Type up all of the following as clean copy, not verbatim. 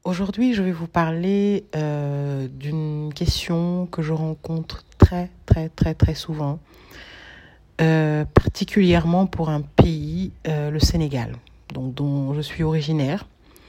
Aujourd'hui, je vais vous parler d'une question que je rencontre très souvent, particulièrement pour un pays, le Sénégal, donc, dont je suis originaire.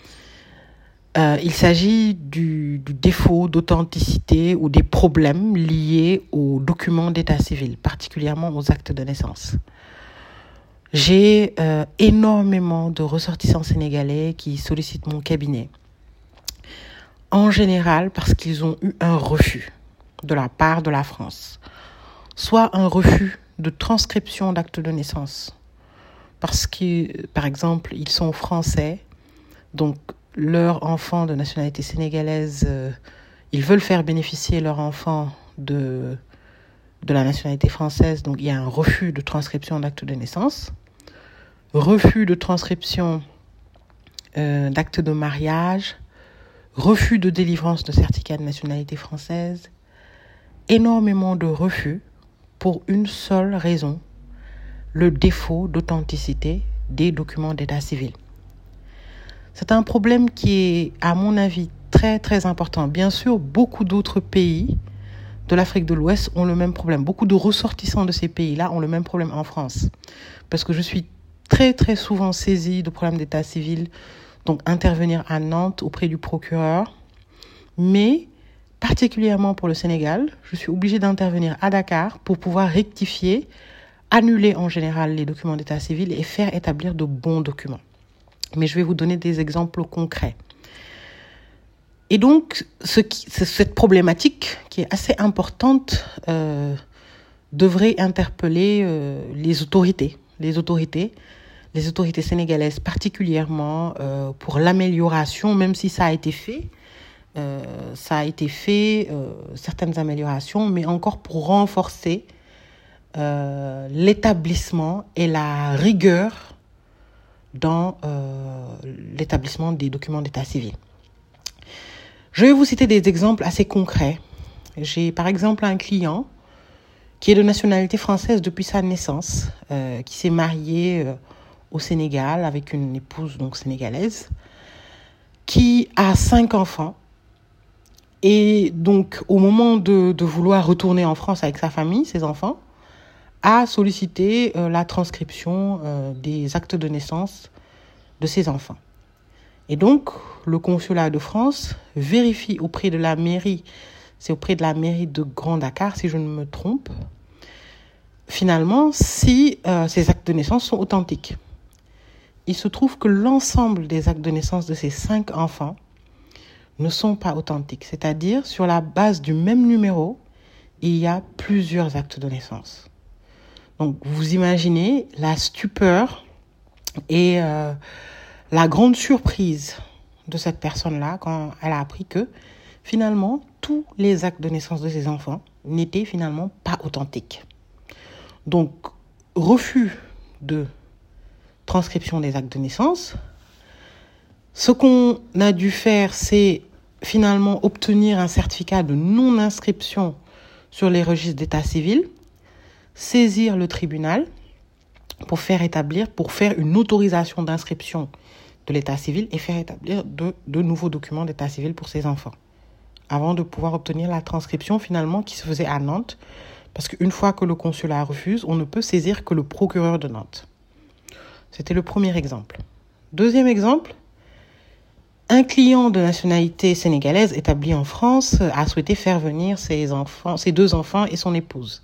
Il s'agit du défaut d'authenticité ou des problèmes liés aux documents d'état civil, particulièrement aux actes de naissance. J'ai énormément de ressortissants sénégalais qui sollicitent mon cabinet. En général, parce qu'ils ont eu un refus de la part de la France. Soit un refus de transcription d'actes de naissance. Parce que, par exemple, ils sont français, donc leur enfant de nationalité sénégalaise, ils veulent faire bénéficier leur enfant de la nationalité française, donc il y a un refus de transcription d'actes de naissance. Refus de transcription d'actes de mariage. Refus de délivrance de certificat de nationalité française, énormément de refus pour une seule raison, le défaut d'authenticité des documents d'état civil. C'est un problème qui est, à mon avis, très important. Bien sûr, beaucoup d'autres pays de l'Afrique de l'Ouest ont le même problème. Beaucoup de ressortissants de ces pays-là ont le même problème en France. Parce que je suis très souvent saisie de problèmes d'état civil, donc intervenir à Nantes auprès du procureur. Mais particulièrement pour le Sénégal, je suis obligée d'intervenir à Dakar pour pouvoir rectifier, annuler en général les documents d'état civil et faire établir de bons documents. Mais je vais vous donner des exemples concrets. Et donc, cette problématique qui est assez importante devrait interpeller les autorités sénégalaises particulièrement pour l'amélioration, même si ça a été fait, certaines améliorations, mais encore pour renforcer l'établissement et la rigueur dans l'établissement des documents d'état civil. Je vais vous citer des exemples assez concrets. J'ai par exemple un client qui est de nationalité française depuis sa naissance, qui s'est marié au Sénégal avec une épouse donc sénégalaise, qui a 5 enfants. Et donc, au moment de vouloir retourner en France avec sa famille, ses enfants, a sollicité la transcription des actes de naissance de ses enfants. Et donc, le consulat de France vérifie auprès de la mairie, c'est auprès de la mairie de Grand Dakar, si je ne me trompe, finalement, si ces actes de naissance sont authentiques. Il se trouve que l'ensemble des actes de naissance de ces 5 enfants ne sont pas authentiques. C'est-à-dire, sur la base du même numéro, il y a plusieurs actes de naissance. Donc, vous imaginez la stupeur et la grande surprise de cette personne-là quand elle a appris que, finalement, tous les actes de naissance de ses enfants n'étaient finalement pas authentiques. Donc, refus de transcription des actes de naissance. Ce qu'on a dû faire, c'est finalement obtenir un certificat de non-inscription sur les registres d'état civil, saisir le tribunal pour faire une autorisation d'inscription de l'état civil et faire établir de nouveaux documents d'état civil pour ses enfants, avant de pouvoir obtenir la transcription finalement qui se faisait à Nantes, parce qu'une fois que le consulat refuse, on ne peut saisir que le procureur de Nantes. C'était le premier exemple. Deuxième exemple, un client de nationalité sénégalaise établi en France a souhaité faire venir ses 2 enfants et son épouse.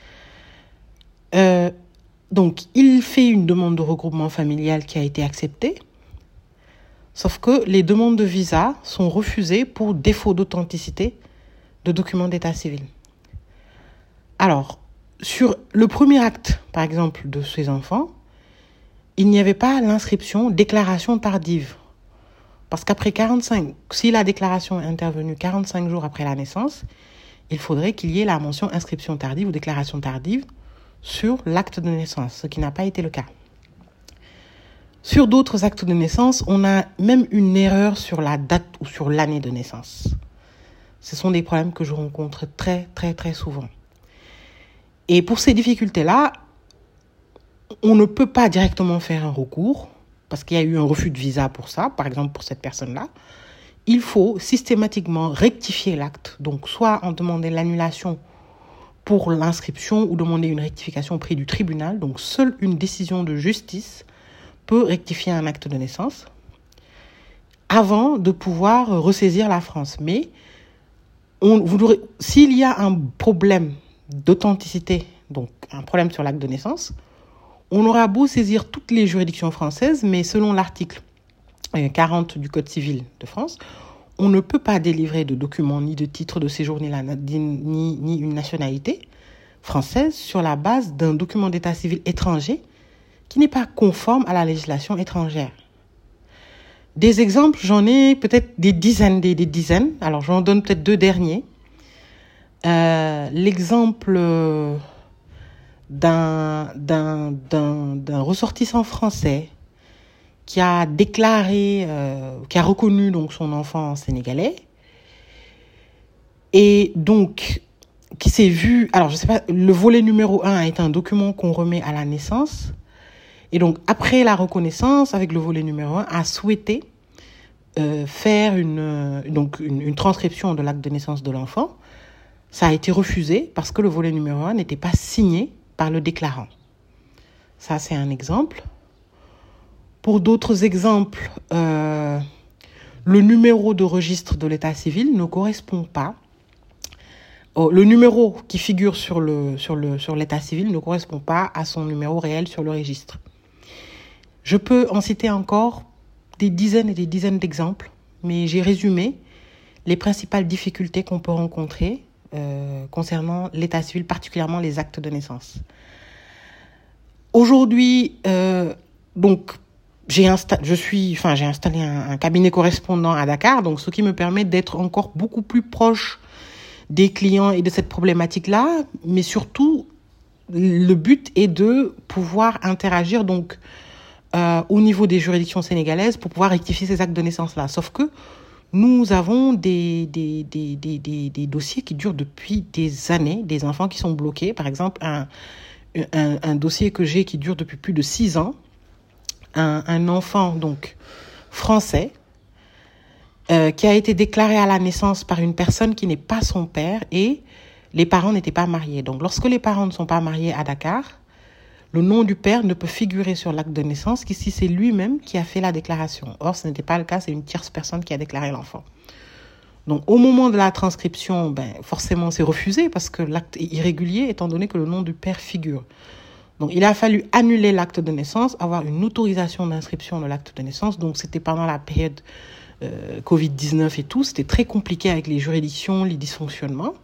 Donc, il fait une demande de regroupement familial qui a été acceptée, sauf que les demandes de visa sont refusées pour défaut d'authenticité de documents d'état civil. Alors, sur le premier acte, par exemple, de ces enfants, il n'y avait pas l'inscription déclaration tardive. Parce qu'après si la déclaration est intervenue 45 jours après la naissance, il faudrait qu'il y ait la mention inscription tardive ou déclaration tardive sur l'acte de naissance, ce qui n'a pas été le cas. Sur d'autres actes de naissance, on a même une erreur sur la date ou sur l'année de naissance. Ce sont des problèmes que je rencontre très souvent. Et pour ces difficultés-là, on ne peut pas directement faire un recours parce qu'il y a eu un refus de visa pour ça, par exemple pour cette personne-là. il faut systématiquement rectifier l'acte. Donc, soit en demander l'annulation pour l'inscription ou demander une rectification auprès du tribunal. Donc, seule une décision de justice peut rectifier un acte de naissance avant de pouvoir ressaisir la France. Mais s'il y a un problème d'authenticité, donc un problème sur l'acte de naissance, on aura beau saisir toutes les juridictions françaises, mais selon l'article 40 du Code civil de France, on ne peut pas délivrer de documents, ni de titre de séjour, ni une nationalité française sur la base d'un document d'état civil étranger qui n'est pas conforme à la législation étrangère. Des exemples, j'en ai peut-être des dizaines. Alors, j'en donne peut-être 2 derniers. L'exemple d'un ressortissant français qui a déclaré, qui a reconnu donc son enfant sénégalais et donc qui s'est vu, alors je sais pas, le volet numéro 1 est un document qu'on remet à la naissance et donc après la reconnaissance avec le volet numéro 1 a souhaité faire une transcription de l'acte de naissance de l'enfant. Ça a été refusé parce que le volet numéro 1 n'était pas signé par le déclarant. Ça, c'est un exemple. Pour d'autres exemples, le numéro de registre de l'état civil ne correspond pas. Le numéro qui figure sur l'état civil ne correspond pas à son numéro réel sur le registre. Je peux en citer encore des dizaines et des dizaines d'exemples, mais j'ai résumé les principales difficultés qu'on peut rencontrer concernant l'état civil, particulièrement les actes de naissance. Aujourd'hui, donc, j'ai installé un cabinet correspondant à Dakar, donc ce qui me permet d'être encore beaucoup plus proche des clients et de cette problématique-là, mais surtout, le but est de pouvoir interagir donc au niveau des juridictions sénégalaises pour pouvoir rectifier ces actes de naissance-là. Sauf que nous avons des dossiers qui durent depuis des années, des enfants qui sont bloqués. Par exemple, un dossier que j'ai qui dure depuis plus de 6 ans, un enfant donc français qui a été déclaré à la naissance par une personne qui n'est pas son père et les parents n'étaient pas mariés. Donc lorsque les parents ne sont pas mariés à Dakar, le nom du père ne peut figurer sur l'acte de naissance qu'ici c'est lui-même qui a fait la déclaration. Or, ce n'était pas le cas, c'est une tierce personne qui a déclaré l'enfant. Donc au moment de la transcription, forcément c'est refusé parce que l'acte est irrégulier étant donné que le nom du père figure. Donc il a fallu annuler l'acte de naissance, avoir une autorisation d'inscription de l'acte de naissance. Donc c'était pendant la période Covid-19 et tout, c'était très compliqué avec les juridictions, les dysfonctionnements.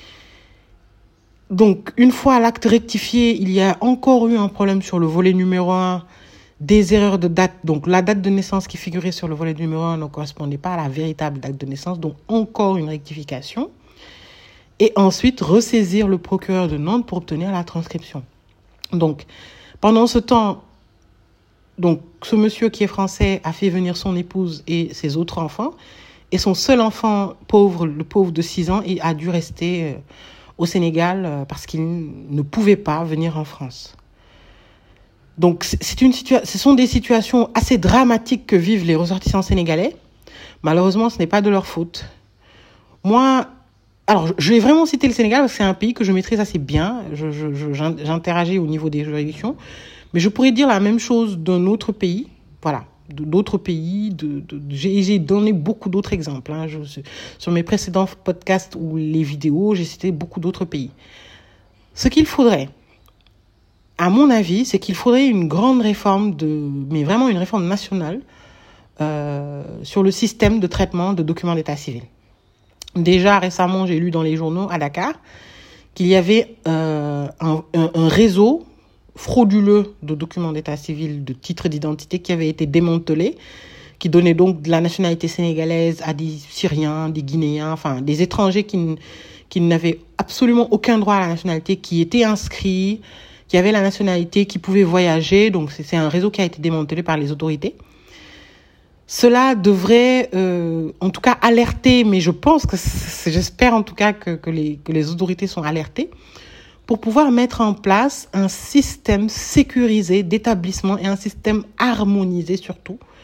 Donc, une fois l'acte rectifié, il y a encore eu un problème sur le volet numéro 1, des erreurs de date. Donc, la date de naissance qui figurait sur le volet numéro 1 ne correspondait pas à la véritable date de naissance. Donc, encore une rectification. Et ensuite, ressaisir le procureur de Nantes pour obtenir la transcription. Donc, pendant ce temps, donc, ce monsieur qui est français a fait venir son épouse et ses autres enfants. Et son seul enfant, le pauvre de 6 ans, il a dû rester au Sénégal parce qu'il ne pouvait pas venir en France. Donc, ce sont des situations assez dramatiques que vivent les ressortissants sénégalais. Malheureusement, ce n'est pas de leur faute. Moi, alors, je vais vraiment citer le Sénégal parce que c'est un pays que je maîtrise assez bien. J'interagis au niveau des juridictions. Mais je pourrais dire la même chose d'un autre pays. Voilà. D'autres pays, j'ai donné beaucoup d'autres exemples. Sur mes précédents podcasts ou les vidéos, j'ai cité beaucoup d'autres pays. Ce qu'il faudrait, à mon avis, c'est qu'il faudrait une grande réforme, mais vraiment une réforme nationale, sur le système de traitement de documents d'état civil. Déjà, récemment, j'ai lu dans les journaux à Dakar qu'il y avait un réseau frauduleux de documents d'état civil, de titres d'identité qui avaient été démantelés, qui donnaient donc de la nationalité sénégalaise à des Syriens, des Guinéens, enfin des étrangers qui n'avaient absolument aucun droit à la nationalité, qui étaient inscrits, qui avaient la nationalité, qui pouvaient voyager. Donc c'est un réseau qui a été démantelé par les autorités. Cela devrait, en tout cas, alerter, mais je pense j'espère en tout cas que les autorités sont alertées, pour pouvoir mettre en place un système sécurisé d'établissement et un système harmonisé surtout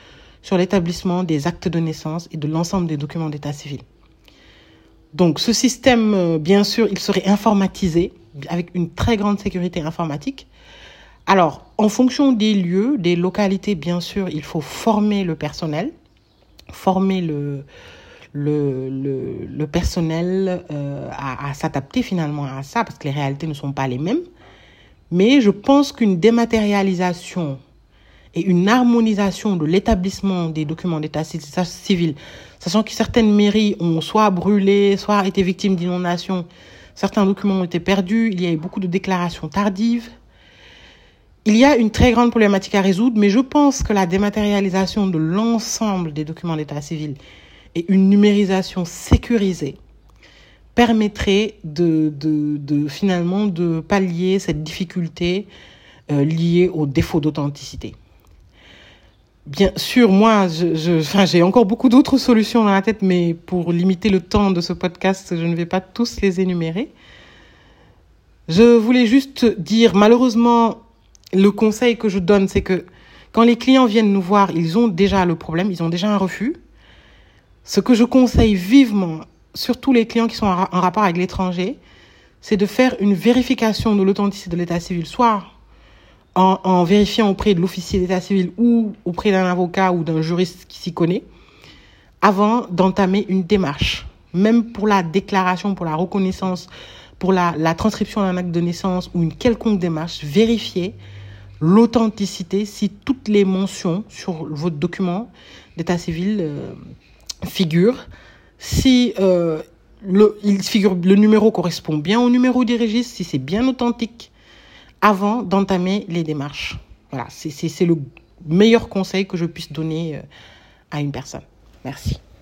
sur l'établissement des actes de naissance et de l'ensemble des documents d'état civil. Donc, ce système, bien sûr, il serait informatisé avec une très grande sécurité informatique. Alors, en fonction des lieux, des localités, bien sûr, il faut former le personnel, former le personnel à s'adapter finalement à ça, parce que les réalités ne sont pas les mêmes. Mais je pense qu'une dématérialisation et une harmonisation de l'établissement des documents d'état civil, sachant que certaines mairies ont soit brûlé, soit été victimes d'inondations, certains documents ont été perdus, il y a eu beaucoup de déclarations tardives. Il y a une très grande problématique à résoudre, mais je pense que la dématérialisation de l'ensemble des documents d'état civil et une numérisation sécurisée permettrait finalement de pallier cette difficulté liée au défaut d'authenticité. Bien sûr, moi, j'ai encore beaucoup d'autres solutions dans la tête, mais pour limiter le temps de ce podcast, je ne vais pas tous les énumérer. Je voulais juste dire, malheureusement, le conseil que je donne, c'est que quand les clients viennent nous voir, ils ont déjà le problème, ils ont déjà un refus. Ce que je conseille vivement, surtout les clients qui sont en rapport avec l'étranger, c'est de faire une vérification de l'authenticité de l'état civil, soit en vérifiant auprès de l'officier d'état civil ou auprès d'un avocat ou d'un juriste qui s'y connaît, avant d'entamer une démarche. Même pour la déclaration, pour la reconnaissance, pour la transcription d'un acte de naissance ou une quelconque démarche, vérifiez l'authenticité si toutes les mentions sur votre document d'état civil figurent. Si le numéro correspond bien au numéro du registre, si c'est bien authentique, avant d'entamer les démarches. Voilà, c'est le meilleur conseil que je puisse donner à une personne. Merci.